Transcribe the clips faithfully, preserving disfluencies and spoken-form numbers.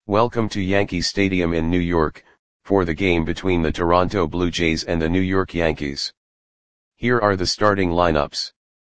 Welcome to Yankee Stadium in New York, for the game between the Toronto Blue Jays and the New York Yankees. Here are the starting lineups.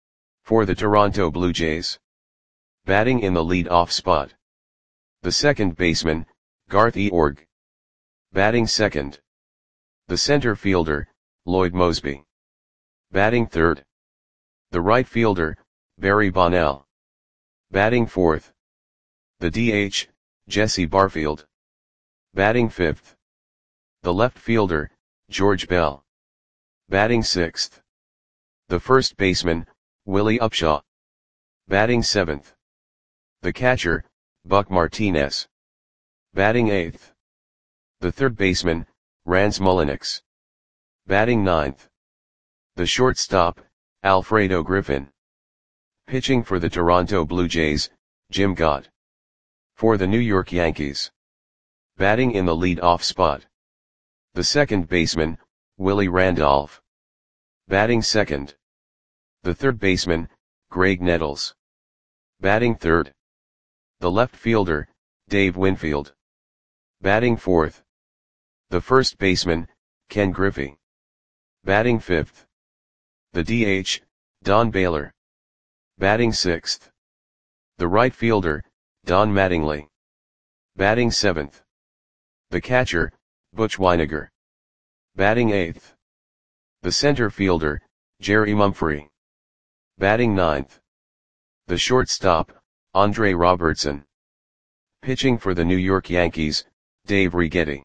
For the Toronto Blue Jays. Batting in the lead-off spot. The second baseman, Garth Eorg. Batting second. The center fielder, Lloyd Moseby. Batting third. The right fielder, Barry Bonnell. Batting fourth. The D H, Jesse Barfield. Batting fifth. The left fielder, George Bell. Batting sixth. The first baseman, Willie Upshaw. Batting seventh. The catcher, Buck Martinez. Batting eighth. The third baseman, Rance Mulliniks. Batting ninth. The shortstop, Alfredo Griffin. Pitching for the Toronto Blue Jays, Jim Gott. For the New York Yankees. Batting in the lead-off spot. The second baseman, Willie Randolph. Batting second. The third baseman, Graig Nettles. Batting third. The left fielder, Dave Winfield. Batting fourth. The first baseman, Ken Griffey. Batting fifth. The D H, Don Baylor. Batting sixth. The right fielder, Don Mattingly. Batting seventh. The catcher, Butch Wynegar. Batting eighth. The center fielder, Jerry Mumphrey. Batting ninth. The shortstop, Andre Robertson. Pitching for the New York Yankees, Dave Righetti.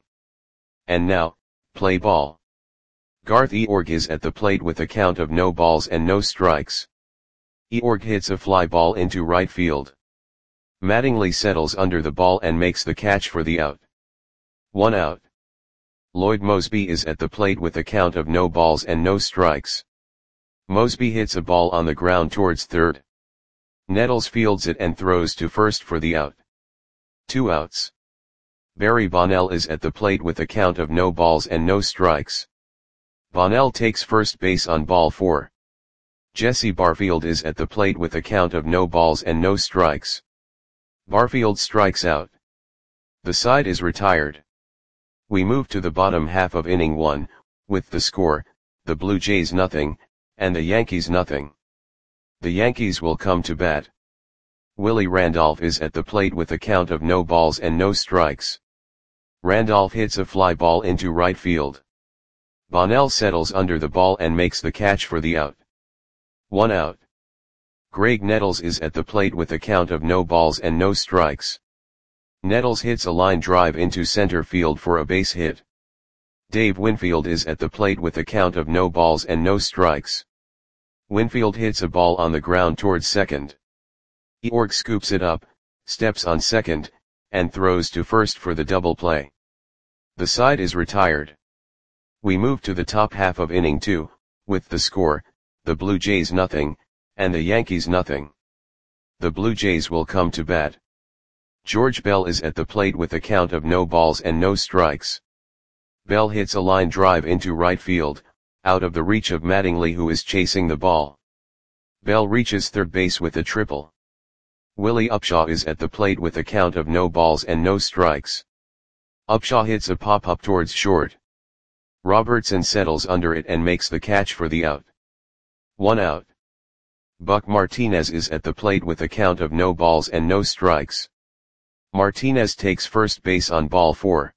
And now, play ball. Garth Eorg is at the plate with a count of no balls and no strikes. Eorg hits a fly ball into right field. Mattingly settles under the ball and makes the catch for the out. One out. Lloyd Moseby is at the plate with a count of no balls and no strikes. Moseby hits a ball on the ground towards third. Nettles fields it and throws to first for the out. Two outs. Barry Bonnell is at the plate with a count of no balls and no strikes. Bonnell takes first base on ball four. Jesse Barfield is at the plate with a count of no balls and no strikes. Barfield strikes out. The side is retired. We move to the bottom half of inning one, with the score, the Blue Jays nothing, and the Yankees nothing. The Yankees will come to bat. Willie Randolph is at the plate with a count of no balls and no strikes. Randolph hits a fly ball into right field. Bonnell settles under the ball and makes the catch for the out. One out. Graig Nettles is at the plate with a count of no balls and no strikes. Nettles hits a line drive into center field for a base hit. Dave Winfield is at the plate with a count of no balls and no strikes. Winfield hits a ball on the ground towards second. Eorg scoops it up, steps on second, and throws to first for the double play. The side is retired. We move to the top half of inning two, with the score, the Blue Jays nothing, and the Yankees nothing. The Blue Jays will come to bat. George Bell is at the plate with a count of no balls and no strikes. Bell hits a line drive into right field, out of the reach of Mattingly who is chasing the ball. Bell reaches third base with a triple. Willie Upshaw is at the plate with a count of no balls and no strikes. Upshaw hits a pop-up towards short. Robertson settles under it and makes the catch for the out. One out. Buck Martinez is at the plate with a count of no balls and no strikes. Martinez takes first base on ball four.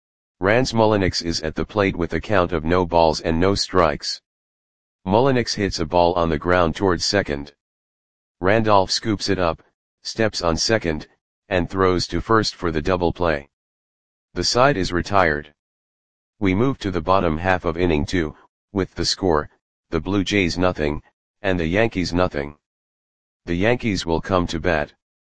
Rance Mulliniks is at the plate with a count of no balls and no strikes. Mulliniks hits a ball on the ground towards second. Randolph scoops it up, steps on second, and throws to first for the double play. The side is retired. We move to the bottom half of inning two, with the score, the Blue Jays nothing, and the Yankees nothing. The Yankees will come to bat.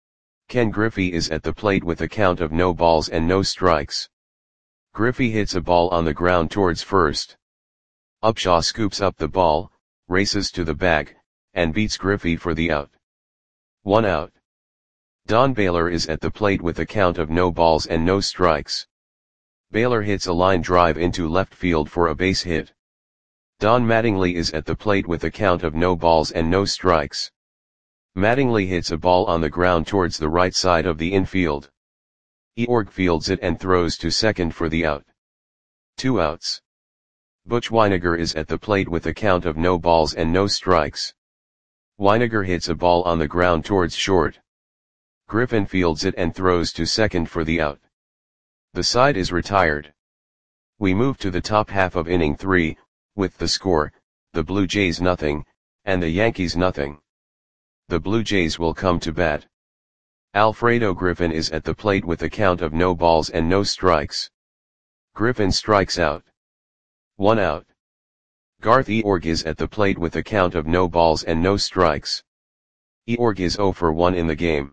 Ken Griffey is at the plate with a count of no balls and no strikes. Griffey hits a ball on the ground towards first. Upshaw scoops up the ball, races to the bag, and beats Griffey for the out. One out. Don Baylor is at the plate with a count of no balls and no strikes. Baylor hits a line drive into left field for a base hit. Don Mattingly is at the plate with a count of no balls and no strikes. Mattingly hits a ball on the ground towards the right side of the infield. Eorg fields it and throws to second for the out. Two outs. Butch Wynegar is at the plate with a count of no balls and no strikes. Wynegar hits a ball on the ground towards short. Griffin fields it and throws to second for the out. The side is retired. We move to the top half of inning three, with the score, the Blue Jays nothing, and the Yankees nothing. The Blue Jays will come to bat. Alfredo Griffin is at the plate with a count of no balls and no strikes. Griffin strikes out. One out. Garth Eorg is at the plate with a count of no balls and no strikes. Eorg is zero for one in the game.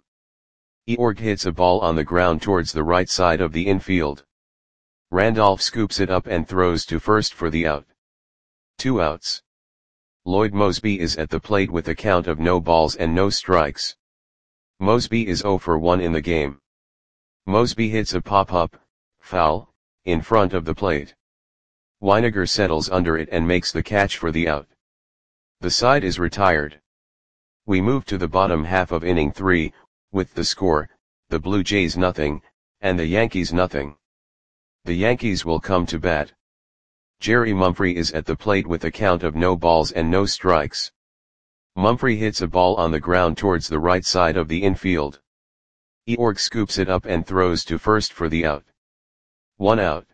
Eorg hits a ball on the ground towards the right side of the infield. Randolph scoops it up and throws to first for the out. Two outs. Lloyd Moseby is at the plate with a count of no balls and no strikes. Moseby is zero for one in the game. Moseby hits a pop-up, foul, in front of the plate. Wynegar settles under it and makes the catch for the out. The side is retired. We move to the bottom half of inning three, with the score, the Blue Jays nothing, and the Yankees nothing. The Yankees will come to bat. Jerry Mumphrey is at the plate with a count of no balls and no strikes. Mumphrey hits a ball on the ground towards the right side of the infield. Eorg scoops it up and throws to first for the out. One out.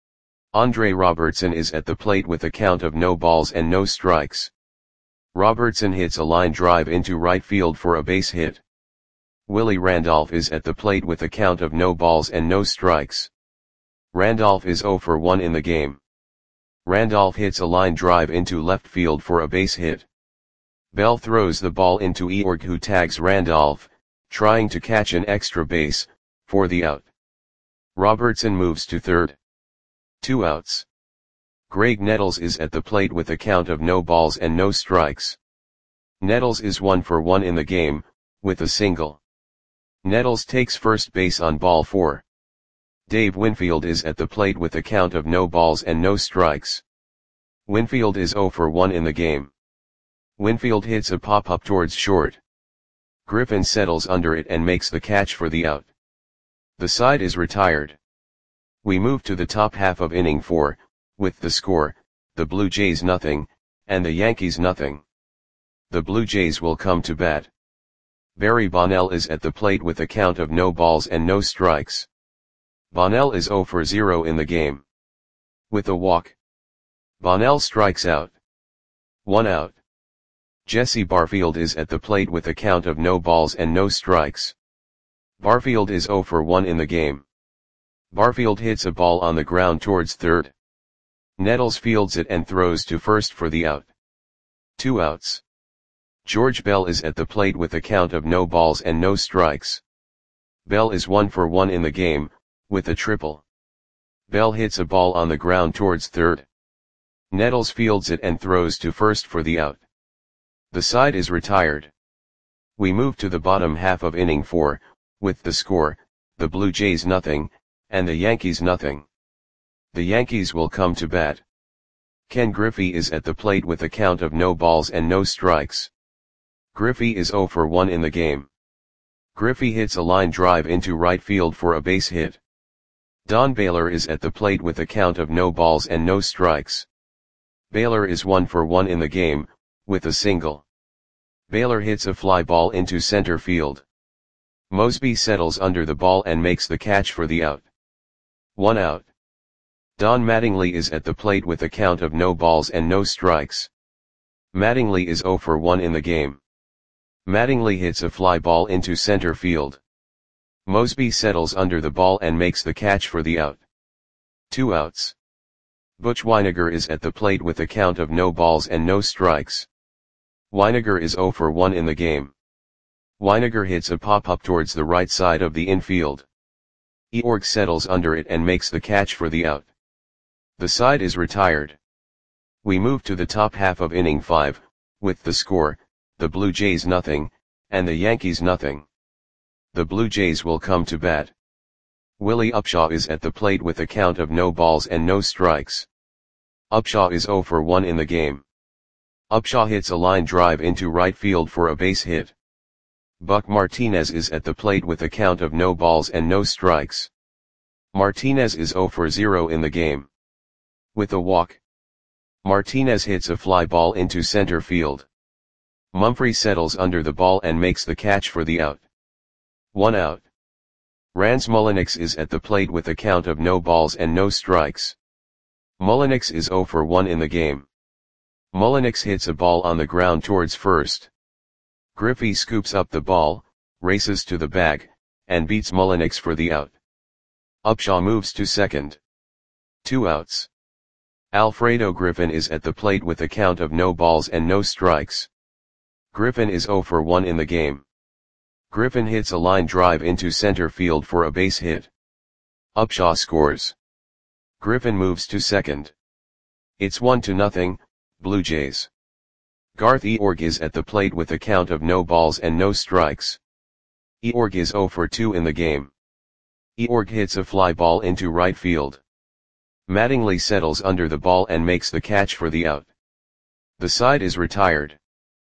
Andre Robertson is at the plate with a count of no balls and no strikes. Robertson hits a line drive into right field for a base hit. Willie Randolph is at the plate with a count of no balls and no strikes. Randolph is zero for one in the game. Randolph hits a line drive into left field for a base hit. Bell throws the ball into Eorg, who tags Randolph, trying to catch an extra base, for the out. Robertson moves to third. Two outs. Greg Nettles is at the plate with a count of no balls and no strikes. Nettles is one for one in the game, with a single. Nettles takes first base on ball four. Dave Winfield is at the plate with a count of no balls and no strikes. Winfield is zero for one in the game. Winfield hits a pop-up towards short. Griffin settles under it and makes the catch for the out. The side is retired. We move to the top half of inning four, with the score, the Blue Jays nothing, and the Yankees nothing. The Blue Jays will come to bat. Barry Bonnell is at the plate with a count of no balls and no strikes. Bonnell is zero for zero in the game. With a walk. Bonnell strikes out. One out. Jesse Barfield is at the plate with a count of no balls and no strikes. Barfield is zero for one in the game. Barfield hits a ball on the ground towards third. Nettles fields it and throws to first for the out. Two outs. George Bell is at the plate with a count of no balls and no strikes. Bell is one for one in the game, with a triple. Bell hits a ball on the ground towards third. Nettles fields it and throws to first for the out. The side is retired. We move to the bottom half of inning four, with the score, the Blue Jays nothing, and the Yankees nothing. The Yankees will come to bat. Ken Griffey is at the plate with a count of no balls and no strikes. Griffey is zero for one in the game. Griffey hits a line drive into right field for a base hit. Don Baylor is at the plate with a count of no balls and no strikes. Baylor is one for one in the game, with a single. Baylor hits a fly ball into center field. Moseby settles under the ball and makes the catch for the out. One out. Don Mattingly is at the plate with a count of no balls and no strikes. Mattingly is zero for one in the game. Mattingly hits a fly ball into center field. Moseby settles under the ball and makes the catch for the out. Two outs. Butch Wynegar is at the plate with a count of no balls and no strikes. Wynegar is zero for one in the game. Wynegar hits a pop-up towards the right side of the infield. Eorg settles under it and makes the catch for the out. The side is retired. We move to the top half of inning five, with the score, the Blue Jays nothing, and the Yankees nothing. The Blue Jays will come to bat. Willie Upshaw is at the plate with a count of no balls and no strikes. Upshaw is zero for one in the game. Upshaw hits a line drive into right field for a base hit. Buck Martinez is at the plate with a count of no balls and no strikes. Martinez is zero for zero in the game. With a walk, Martinez hits a fly ball into center field. Mumphrey settles under the ball and makes the catch for the out. One out. Rans Mulliniks is at the plate with a count of no balls and no strikes. Mulliniks is zero for one in the game. Mulliniks hits a ball on the ground towards first. Griffey scoops up the ball, races to the bag, and beats Mulliniks for the out. Upshaw moves to second. Two outs. Alfredo Griffin is at the plate with a count of no balls and no strikes. Griffin is zero for one in the game. Griffin hits a line drive into center field for a base hit. Upshaw scores. Griffin moves to second. It's one to nothing, Blue Jays. Garth Eorg is at the plate with a count of no balls and no strikes. Eorg is zero for two in the game. Eorg hits a fly ball into right field. Mattingly settles under the ball and makes the catch for the out. The side is retired.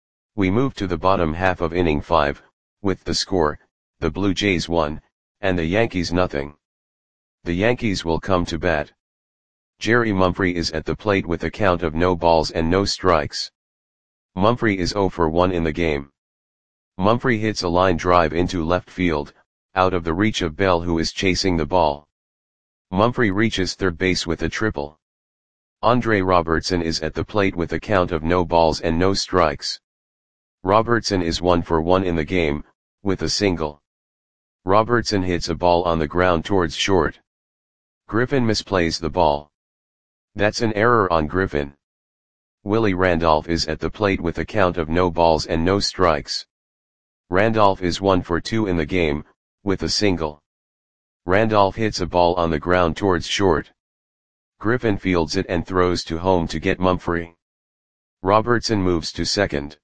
We move to the bottom half of inning five, with the score, the Blue Jays one, and the Yankees nothing. The Yankees will come to bat. Jerry Mumphrey is at the plate with a count of no balls and no strikes. Mumphrey is zero for one in the game. Mumphrey hits a line drive into left field, out of the reach of Bell, who is chasing the ball. Mumphrey reaches third base with a triple. Andre Robertson is at the plate with a count of no balls and no strikes. Robertson is one for one in the game, with a single. Robertson hits a ball on the ground towards short. Griffin misplays the ball. That's an error on Griffin. Willie Randolph is at the plate with a count of no balls and no strikes. Randolph is one for two in the game, with a single. Randolph hits a ball on the ground towards short. Griffin fields it and throws to home to get Mumphrey. Robertson moves to second.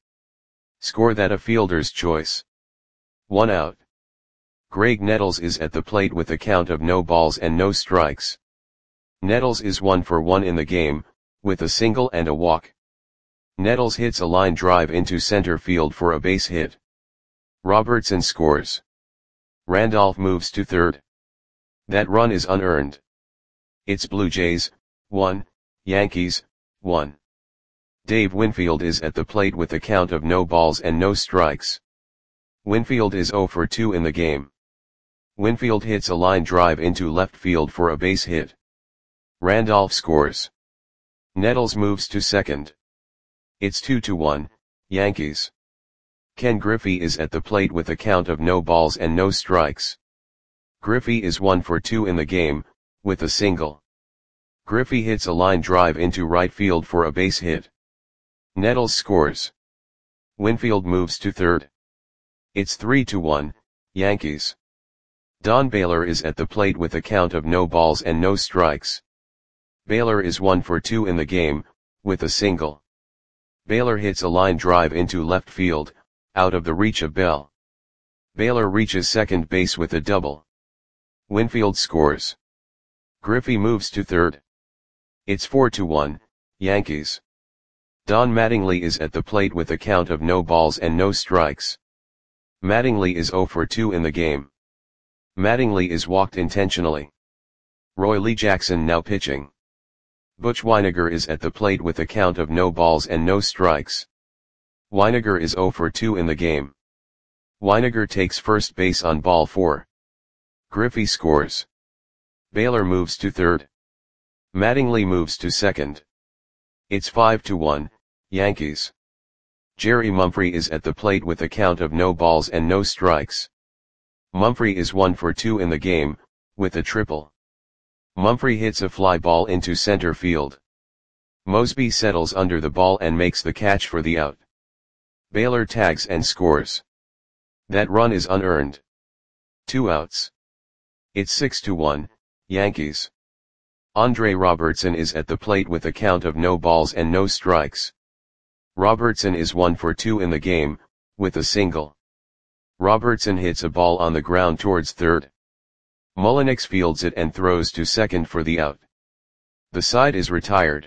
Score that a fielder's choice. One out. Greg Nettles is at the plate with a count of no balls and no strikes. Nettles is one for one in the game, with a single and a walk. Nettles hits a line drive into center field for a base hit. Robertson scores. Randolph moves to third. That run is unearned. It's Blue Jays, one, Yankees, one. Dave Winfield is at the plate with a count of no balls and no strikes. Winfield is zero for two in the game. Winfield hits a line drive into left field for a base hit. Randolph scores. Nettles moves to second. It's two to one, Yankees. Ken Griffey is at the plate with a count of no balls and no strikes. Griffey is one for two in the game, with a single. Griffey hits a line drive into right field for a base hit. Nettles scores. Winfield moves to third. It's three to one, Yankees. Don Baylor is at the plate with a count of no balls and no strikes. Baylor is one for two in the game, with a single. Baylor hits a line drive into left field, out of the reach of Bell. Baylor reaches second base with a double. Winfield scores. Griffey moves to third. It's four to one, Yankees. Don Mattingly is at the plate with a count of no balls and no strikes. Mattingly is zero for two in the game. Mattingly is walked intentionally. Roy Lee Jackson now pitching. Butch Wynegar is at the plate with a count of no balls and no strikes. Wynegar is zero for two in the game. Wynegar takes first base on ball four. Griffey scores. Baylor moves to third. Mattingly moves to second. It's five to one, Yankees. Jerry Mumphrey is at the plate with a count of no balls and no strikes. Mumphrey is one for two in the game, with a triple. Mumphrey hits a fly ball into center field. Mosby settles under the ball and makes the catch for the out. Baylor tags and scores. That run is unearned. Two outs. It's six to one, Yankees. Andre Robertson is at the plate with a count of no balls and no strikes. Robertson is one for two in the game, with a single. Robertson hits a ball on the ground towards third. Mulliniks fields it and throws to second for the out. The side is retired.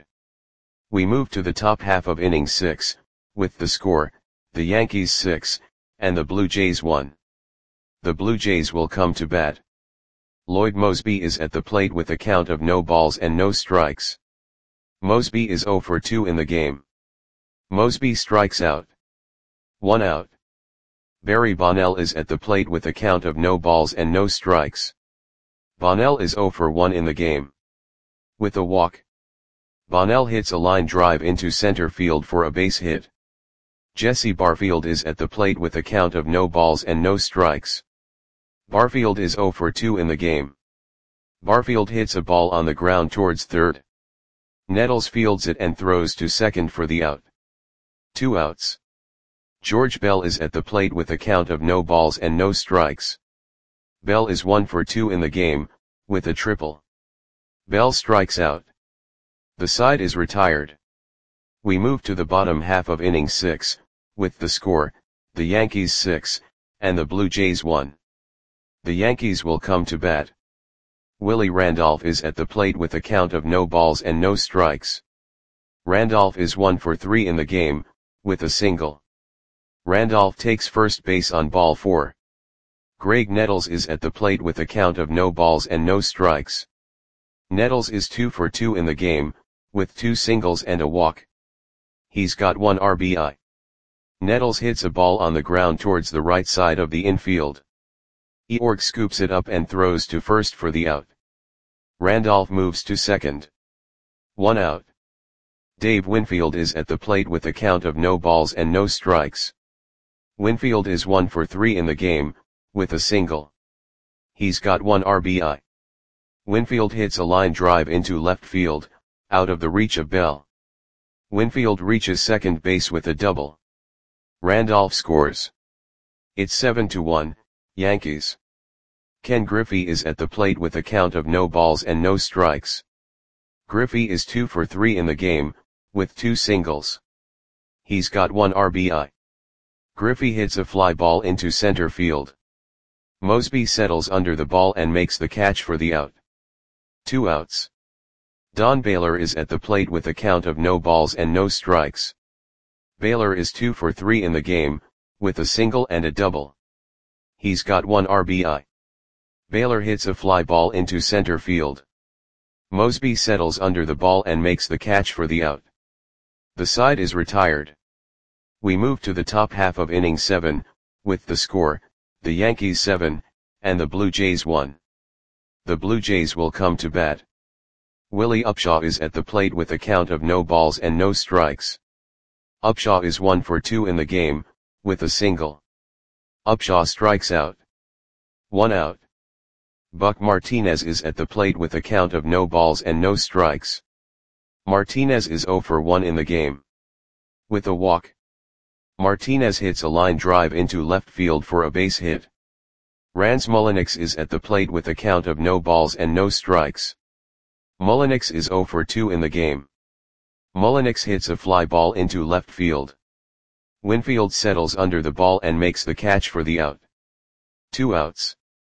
We move to the top half of inning six, with the score, the Yankees six, and the Blue Jays one. The Blue Jays will come to bat. Lloyd Moseby is at the plate with a count of no balls and no strikes. Moseby is zero for two in the game. Moseby strikes out. One out. Barry Bonnell is at the plate with a count of no balls and no strikes. Bonnell is zero for one in the game. With a walk, Bonnell hits a line drive into center field for a base hit. Jesse Barfield is at the plate with a count of no balls and no strikes. Barfield is zero for two in the game. Barfield hits a ball on the ground towards third. Nettles fields it and throws to second for the out. Two outs. George Bell is at the plate with a count of no balls and no strikes. Bell is one for two in the game, with a triple. Bell strikes out. The side is retired. We move to the bottom half of inning six, with the score, the Yankees six, and the Blue Jays one. The Yankees will come to bat. Willie Randolph is at the plate with a count of no balls and no strikes. Randolph is one for three in the game, with a single. Randolph takes first base on ball four. Greg Nettles is at the plate with a count of no balls and no strikes. Nettles is two for two in the game, with two singles and a walk. He's got one R B I. Nettles hits a ball on the ground towards the right side of the infield. Eorg scoops it up and throws to first for the out. Randolph moves to second. One out. Dave Winfield is at the plate with a count of no balls and no strikes. Winfield is one for three in the game, with a single. He's got one R B I. Winfield hits a line drive into left field, out of the reach of Bell. Winfield reaches second base with a double. Randolph scores. It's seven to one, Yankees. Ken Griffey is at the plate with a count of no balls and no strikes. Griffey is two for three in the game, with two singles. He's got one R B I. Griffey hits a fly ball into center field. Moseby settles under the ball and makes the catch for the out. Two outs. Don Baylor is at the plate with a count of no balls and no strikes. Baylor is two for three in the game, with a single and a double. He's got one R B I. Baylor hits a fly ball into center field. Moseby settles under the ball and makes the catch for the out. The side is retired. We move to the top half of inning seven, with the score, the Yankees seven, and the Blue Jays one. The Blue Jays will come to bat. Willie Upshaw is at the plate with a count of no balls and no strikes. Upshaw is one for two in the game, with a single. Upshaw strikes out. One out. Buck Martinez is at the plate with a count of no balls and no strikes. Martinez is zero for one in the game. With a walk, Martinez hits a line drive into left field for a base hit. Rans Mulliniks is at the plate with a count of no balls and no strikes. Mulliniks is zero for two in the game. Mulliniks hits a fly ball into left field. Winfield settles under the ball and makes the catch for the out. Two outs.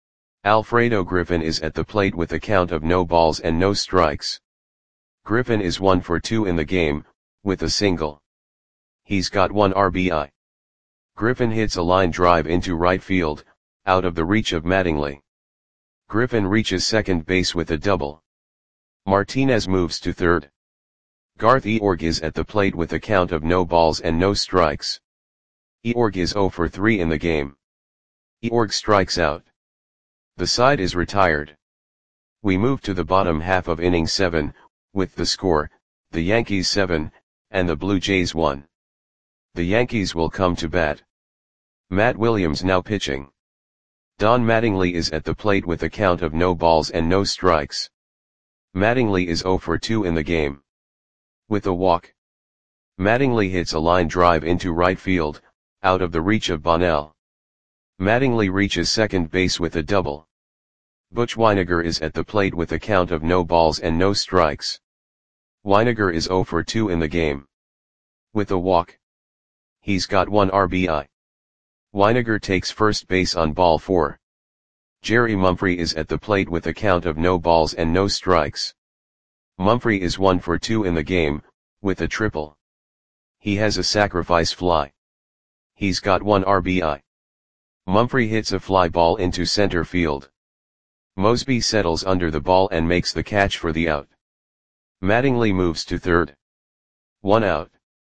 Alfredo Griffin is at the plate with a count of no balls and no strikes. Griffin is one for two in the game, with a single. He's got one R B I. Griffin hits a line drive into right field, out of the reach of Mattingly. Griffin reaches second base with a double. Martinez moves to third. Garth Eorg is at the plate with a count of no balls and no strikes. Eorg is zero for three in the game. Eorg strikes out. The side is retired. We move to the bottom half of inning seven, with the score, the Yankees seven, and the Blue Jays one. The Yankees will come to bat. Matt Williams now pitching. Don Mattingly is at the plate with a count of no balls and no strikes. Mattingly is zero for two in the game. With a walk, Mattingly hits a line drive into right field, out of the reach of Bonnell. Mattingly reaches second base with a double. Butch Wynegar is at the plate with a count of no balls and no strikes. Wynegar is zero for two in the game. With a walk, he's got one R B I. Wynegar takes first base on ball four. Jerry Mumphrey is at the plate with a count of no balls and no strikes. Mumphrey is one for two in the game, with a triple. He has a sacrifice fly. He's got one R B I. Mumphrey hits a fly ball into center field. Mosby settles under the ball and makes the catch for the out. Mattingly moves to third. One out.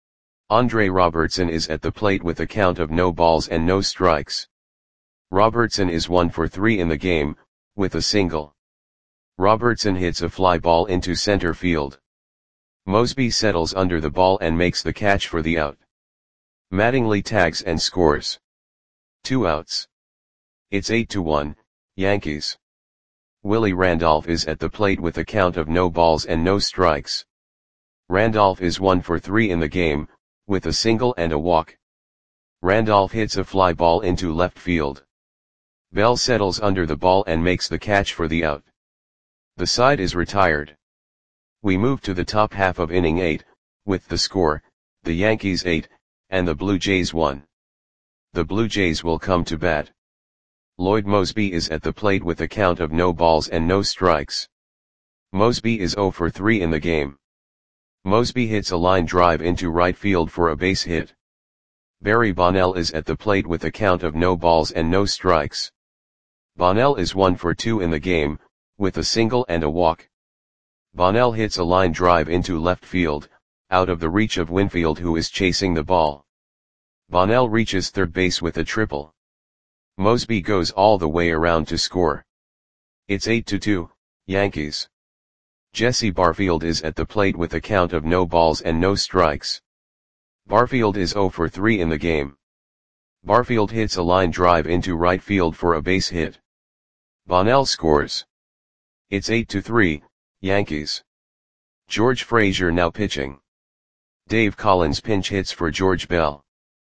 Andre Robertson is at the plate with a count of no balls and no strikes. Robertson is one for three in the game, with a single. Robertson hits a fly ball into center field. Mosby settles under the ball and makes the catch for the out. Mattingly tags and scores. Two outs. It's eight to one, Yankees. Willie Randolph is at the plate with a count of no balls and no strikes. Randolph is one for three in the game, with a single and a walk. Randolph hits a fly ball into left field. Bell settles under the ball and makes the catch for the out. The side is retired. We move to the top half of inning eight, with the score, the Yankees eight, and the Blue Jays one. The Blue Jays will come to bat. Lloyd Mosby is at the plate with a count of no balls and no strikes. Mosby is zero for three in the game. Mosby hits a line drive into right field for a base hit. Barry Bonnell is at the plate with a count of no balls and no strikes. Bonnell is one for two in the game, with a single and a walk. Bonnell hits a line drive into left field, out of the reach of Winfield, who is chasing the ball. Bonnell reaches third base with a triple. Mosby goes all the way around to score. It's eight to two, Yankees. Jesse Barfield is at the plate with a count of no balls and no strikes. Barfield is zero for three in the game. Barfield hits a line drive into right field for a base hit. Bonnell scores. It's eight to three, Yankees. George Frazier now pitching. Dave Collins pinch hits for George Bell.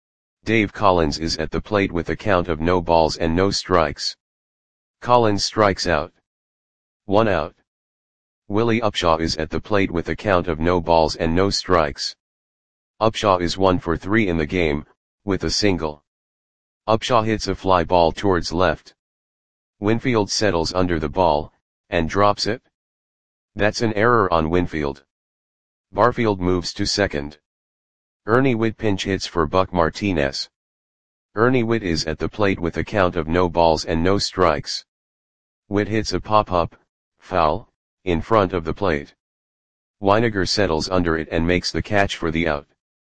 Dave Collins is at the plate with a count of no balls and no strikes. Collins strikes out. One out. Willie Upshaw is at the plate with a count of no balls and no strikes. Upshaw is one for three in the game, with a single. Upshaw hits a fly ball towards left. Winfield settles under the ball, and drops it. That's an error on Winfield. Barfield moves to second. Ernie Whitt pinch hits for Buck Martinez. Ernie Whitt is at the plate with a count of no balls and no strikes. Whitt hits a pop-up, foul, in front of the plate. Weiniger settles under it and makes the catch for the out.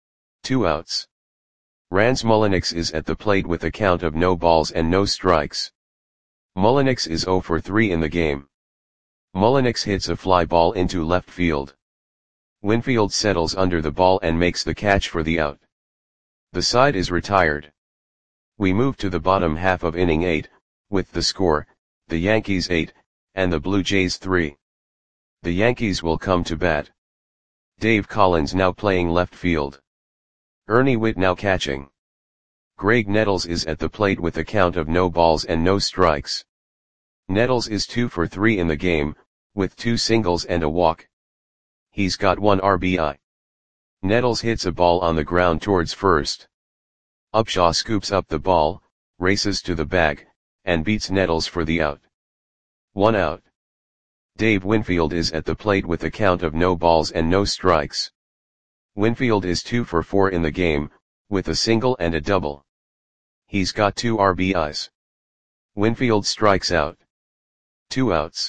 Two outs. Rans Mulliniks is at the plate with a count of no balls and no strikes. Mulliniks is zero for three in the game. Mulliniks hits a fly ball into left field. Winfield settles under the ball and makes the catch for the out. The side is retired. We move to the bottom half of inning eight, with the score, the Yankees eight, and the Blue Jays three. The Yankees will come to bat. Dave Collins now playing left field. Ernie Whitt now catching. Greg Nettles is at the plate with a count of no balls and no strikes. Nettles is two for three in the game, with two singles and a walk. He's got one R B I. Nettles hits a ball on the ground towards first. Upshaw scoops up the ball, races to the bag, and beats Nettles for the out. One out. Dave Winfield is at the plate with a count of no balls and no strikes. Winfield is two for four in the game, with a single and a double. He's got two R B Is. Winfield strikes out. Two outs.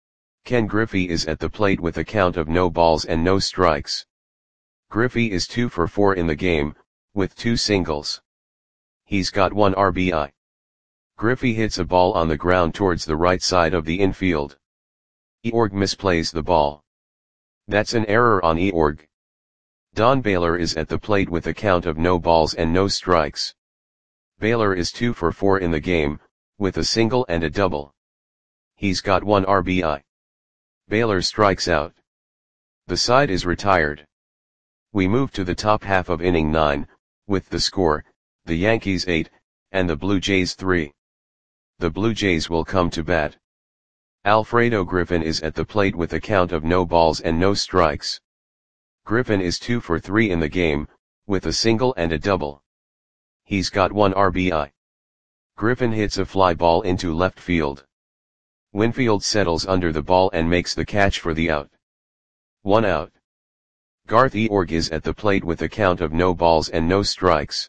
Ken Griffey is at the plate with a count of no balls and no strikes. Griffey is two for four in the game, with two singles. He's got one R B I. Griffey hits a ball on the ground towards the right side of the infield. Eorg misplays the ball. That's an error on Eorg. Don Baylor is at the plate with a count of no balls and no strikes. Baylor is two for four in the game, with a single and a double. He's got one R B I. Baylor strikes out. The side is retired. We move to the top half of inning nine, with the score, the Yankees eight, and the Blue Jays three. The Blue Jays will come to bat. Alfredo Griffin is at the plate with a count of no balls and no strikes. Griffin is two for three in the game, with a single and a double. He's got one R B I. Griffin hits a fly ball into left field. Winfield settles under the ball and makes the catch for the out. One out. Garth Eorg is at the plate with a count of no balls and no strikes.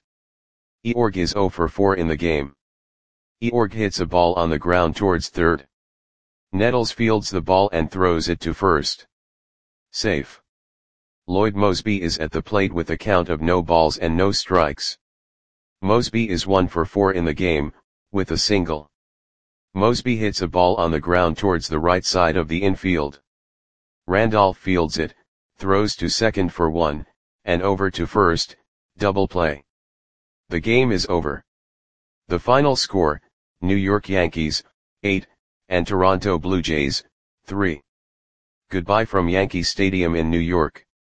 Eorg is zero for four in the game. Eorg hits a ball on the ground towards third. Nettles fields the ball and throws it to first. Safe. Lloyd Moseby is at the plate with a count of no balls and no strikes. Moseby is one for four in the game, with a single. Moseby hits a ball on the ground towards the right side of the infield. Randolph fields it, throws to second for one, and over to first, double play. The game is over. The final score, New York Yankees, eight, and Toronto Blue Jays, three. Goodbye from Yankee Stadium in New York.